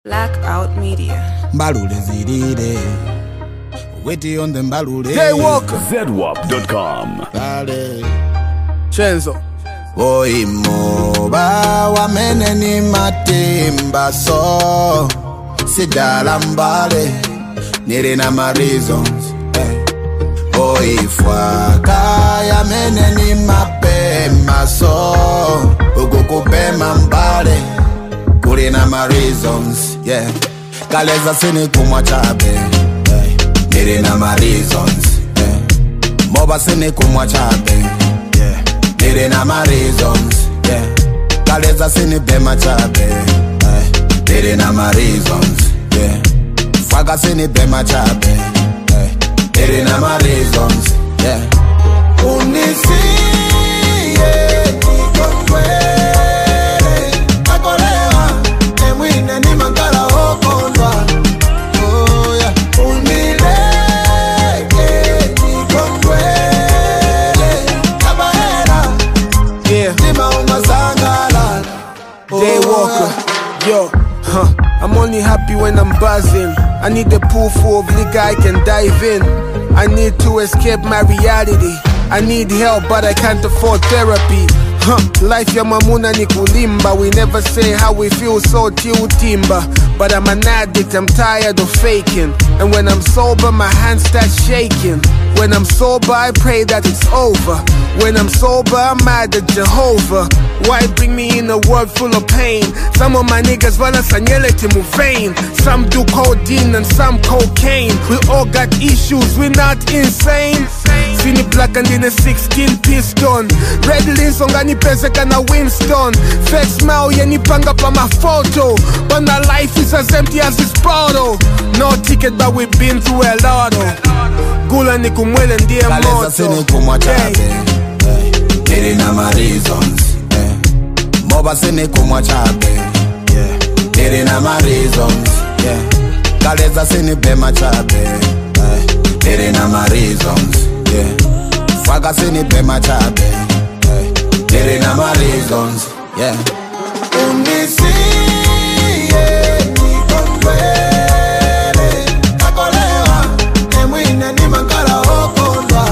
Blackout Media. Mbalule zilile Weti on the mbalule Jay Walker ZWAP.com. Dale Chenzo Oimoba wamene ni matimba so Sidala mbale Nili na my reasons Oifwaka yamene ni mapema so Ukukupema mbale Kuli na my reasons, yeah. Kaleza sini kumwa chabe, nili na my reasons, yeah. Moba sini kumwa chabe, yeah. Nili na my reasons, yeah. Kaleza sini bema chabe, nili na my reasons, yeah. Faga sini bema chabe, nili na my reasons, yeah. Unisi, yeah, nikongwe Jay Walker, yo, I'm only happy when I'm buzzing. I need a pool full of liquor I can dive in. I need to escape my reality. I need help but I can't afford therapy. Life ya mamuna ni kulimba. We never say how we feel so till timber. But I'm an addict, I'm tired of faking. And when I'm sober, my hands start shaking. When I'm sober, I pray that it's over. When I'm sober, I'm mad at Jehovah. Why bring me in a world full of pain? Some of my niggas wanna sanyelete muvane. Some do codeine and some cocaine. We all got issues, we're not insane. Sini black and in a 16 piston. Red lins ongani peseka na Winston. Fake smile yenipanga pa my photo. But my life is as empty as this bottle. No ticket but we've been through a lot. Gula ni kumwele ndiye moto. Kaleza sini kumwa chabe, nili na my reasons, Moba sini kumwa chabe, nili na my reasons, Kaleza sini bema chabe, nili na my reasons, Faga sini bema chabe, nili na my reasons, Unisi, nikongwele, kakolewa, nemwine ni mankala okondwa.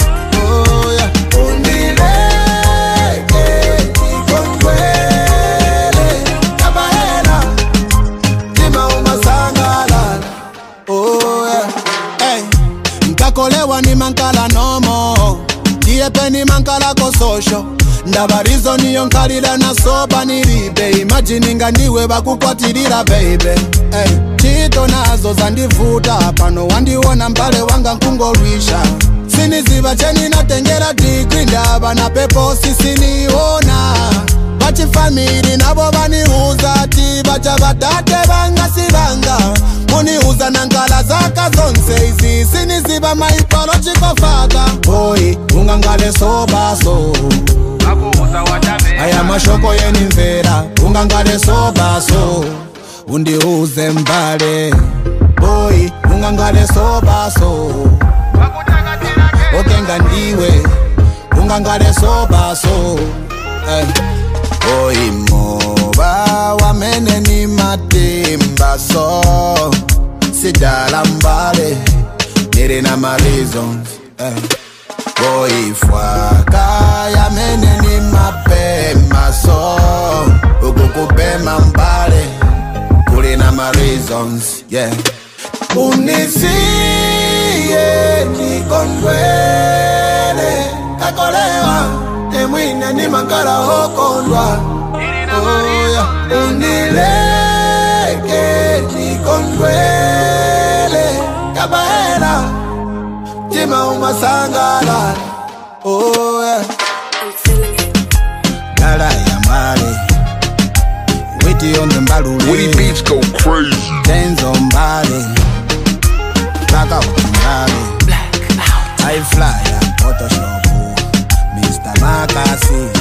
Kolewa ni mankala nomo Diepe ni mankala ko social Ndabarizo niyo nkalila na soba nilibe Imagininga niwe bakukwatirira baby Chito nazo zandivuta Pano wandiwona mbale wanga nkungolwisha Siniziba cheni natengera degree Ndaba na pepo sisiniona Bachi family nabo baniuza Ti bacha badate banga sibanga Muniuza nankala zaka zonse Izi siniziba psychological father Boy, ungangale soba so Aya mashoko yeni mvera Ungangale soba so Undiuze mbale Boy, ungangale soba so Okenga ndiwe Ungangale soba so Oimoba wamene ni matimba so Sidala mbale Nili na my reasons, Oifwaka yamene ni mapema so Ukukupema mbale Kuli na my reasons, Unisi, nikondwele Kakolewa, nemwine ni mankala okondwa. Unileke, nikondwele Kabaela, tima umasangala. I'm feeling it. Dala ya mbale Witi on the mbalule Woody Beats go crazy. Chenzo mbale Blackout mbale High flyer, Photoshop Mr. Makasi